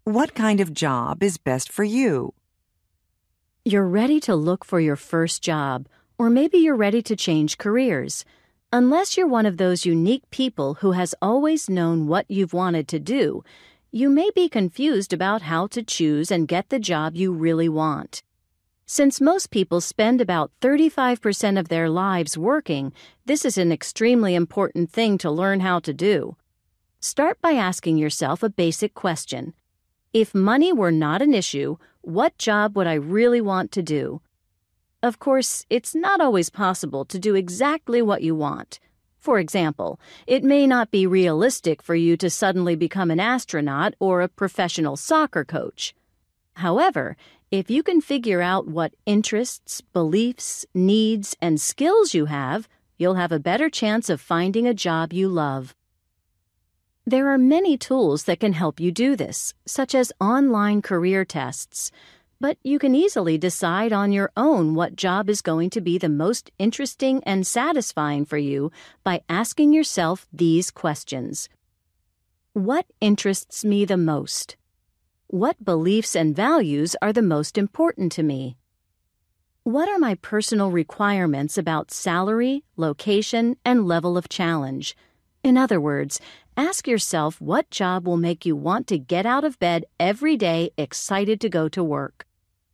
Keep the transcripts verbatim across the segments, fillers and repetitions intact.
What kind of job is best for you? You're ready to look for your first job, or maybe you're ready to change careers. Unless you're one of those unique people who has always known what you've wanted to do, you may be confused about how to choose and get the job you really want. Since most people spend about thirty-five percent of their lives working, this is an extremely important thing to learn how to do. Start by asking yourself a basic question. If money were not an issue, what job would I really want to do? Of course, it's not always possible to do exactly what you want. For example, it may not be realistic for you to suddenly become an astronaut or a professional soccer coach. However, if you can figure out what interests, beliefs, needs, and skills you have, you'll have a better chance of finding a job you love. There are many tools that can help you do this, such as online career tests. But you can easily decide on your own what job is going to be the most interesting and satisfying for you by asking yourself these questions. What interests me the most? What beliefs and values are the most important to me? What are my personal requirements about salary, location, and level of challenge? In other words, ask yourself what job will make you want to get out of bed every day excited to go to work.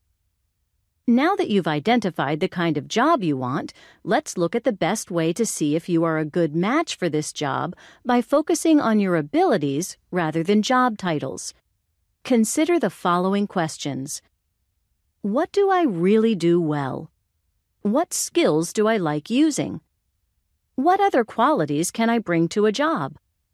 Now that you've identified the kind of job you want, let's look at the best way to see if you are a good match for this job by focusing on your abilities rather than job titles. Consider the following questions. What do I really do well? What skills do I like using? What other qualities can I bring to a job?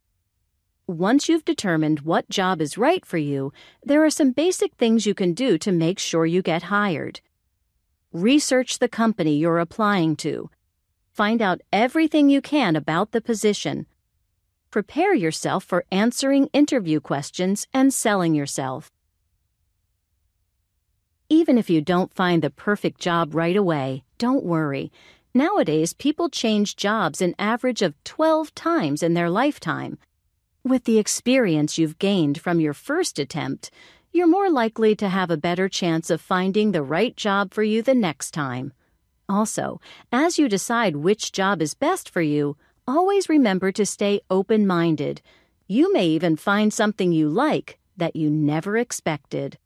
Once you've determined what job is right for you, there are some basic things you can do to make sure you get hired. Research the company you're applying to. Find out everything you can about the position. Prepare yourself for answering interview questions and selling yourself. Even if you don't find the perfect job right away, don't worry. Nowadays, people change jobs an average of twelve times in their lifetime. With the experience you've gained from your first attempt, you're more likely to have a better chance of finding the right job for you the next time. Also, as you decide which job is best for you, always remember to stay open-minded. You may even find something you like that you never expected.